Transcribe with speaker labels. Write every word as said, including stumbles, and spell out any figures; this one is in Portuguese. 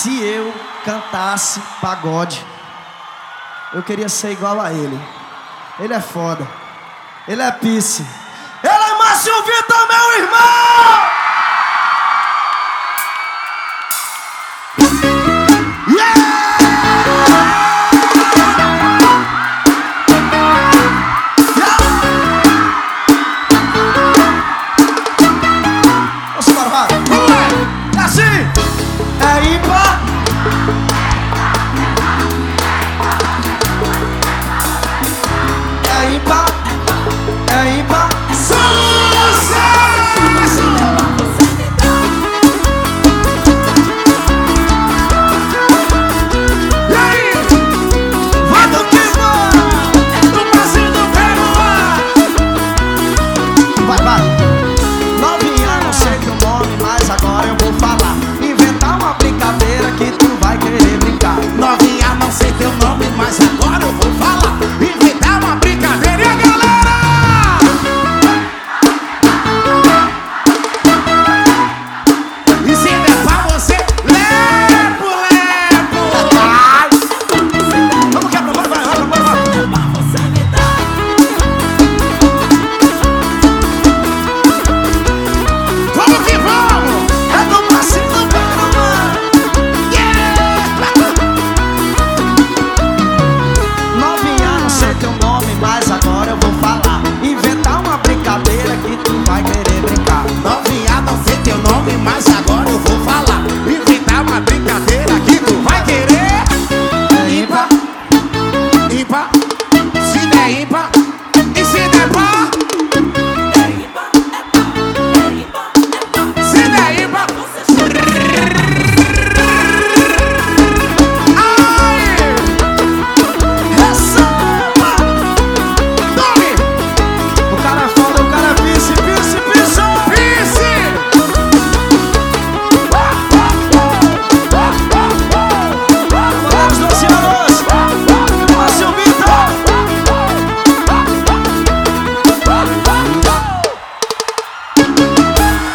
Speaker 1: Se eu cantasse pagode, eu queria ser igual a ele. Ele é foda. Ele é Pisse. Ele é Márcio Vitor, meu irmão!
Speaker 2: Novinha, não sei teu nome, mas agora eu vou falar. Inventar uma brincadeira